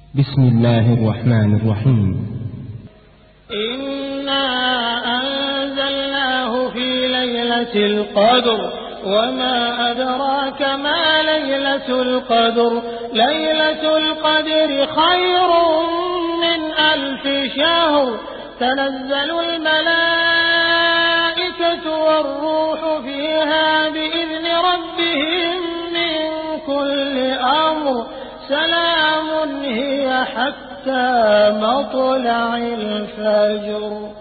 بسم الله الرحمن الرحيم. إنا أنزلناه في ليلة القدر وما أدراك ما ليلة القدر. ليلة القدر خير من 1000 شهر. تنزل الملائكة والروح فيها بإذن ربهم من كل أمر. سلام هي حتى مطلع الفجر.